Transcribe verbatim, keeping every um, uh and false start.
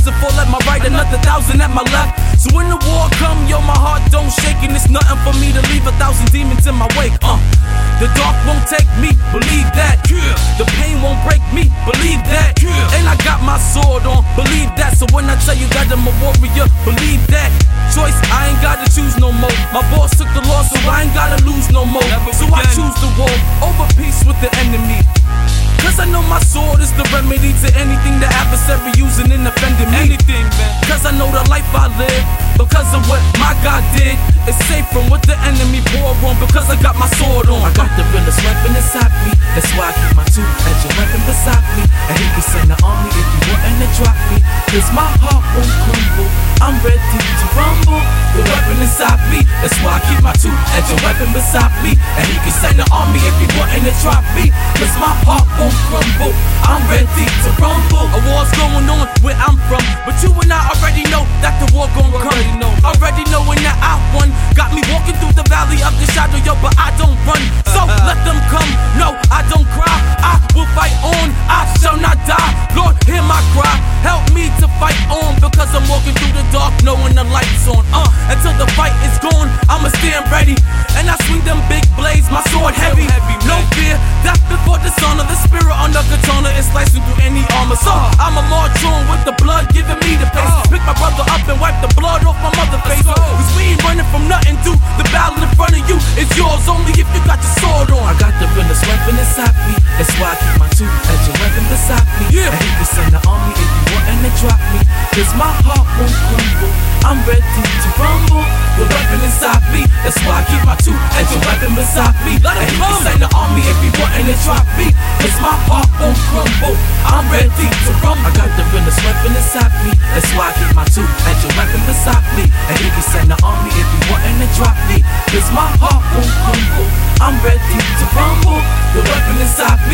thousand fall at my right, another thousand at my left. So when the war come, yo, my heart don't shake, and it's nothing for me to leave a thousand demons in my wake. Uh, the dark won't take me, believe that. The pain won't break me, believe that. And I got my sword on, believe that. So when I tell you that I'm a warrior, believe that. Choice, I ain't gotta choose no more. My boss took the loss, so I ain't gotta lose no more. So I choose the war over peace with the enemy. Cause I know my sword is the remedy to anything the adversary using and offending me. Anything, man. Cause I know the life I live, because of what my God did. It's safe from what the enemy pour on, because I got my sword on. I got the realest weapon inside me. That's why I keep my two-edged weapon beside me. And he can send the army if you want to drop me. Cause my heart won't crumble, I'm ready to rumble. The weapon inside me, that's why I keep my two-edged weapon beside me. And he can send the army if you want to drop me. Cause my heart won't crumble, I'm ready to rumble. A war's going on where I'm from, but you and I already know that the war gon' come. Already know, already knowing that I won. Got me walking through the valley of the shadow, yo, but I don't run. So let them come, no, I don't cry. I will fight on, I shall not die. Lord, hear my cry, help me to fight on, because I'm walking through the dark knowing the light's on. Uh, until the fight is gone, I'ma stand ready, and I swing them big blades, my sword heavy. No fear, death before dishonor. The spirit on the katana is slicing through any armor. So I'ma march on with the blood giving me the pace. Pick my brother up and wipe the blood off my mother's face. Cause we ain't running from nothing, dude. The battle in front of you is yours only if you got your sword on. I got the realest weapon inside me. That's why I keep my two-edged weapon beside me. Yeah. And he can send the army if you want to drop me. Cause my heart won't crumble, I'm ready to rumble. The weapon inside me, that's why I keep my two-edged weapon beside me. And he can send the army if you want to drop me. Cause my heart won't crumble, I'm ready to rumble. I got the realest weapon inside me.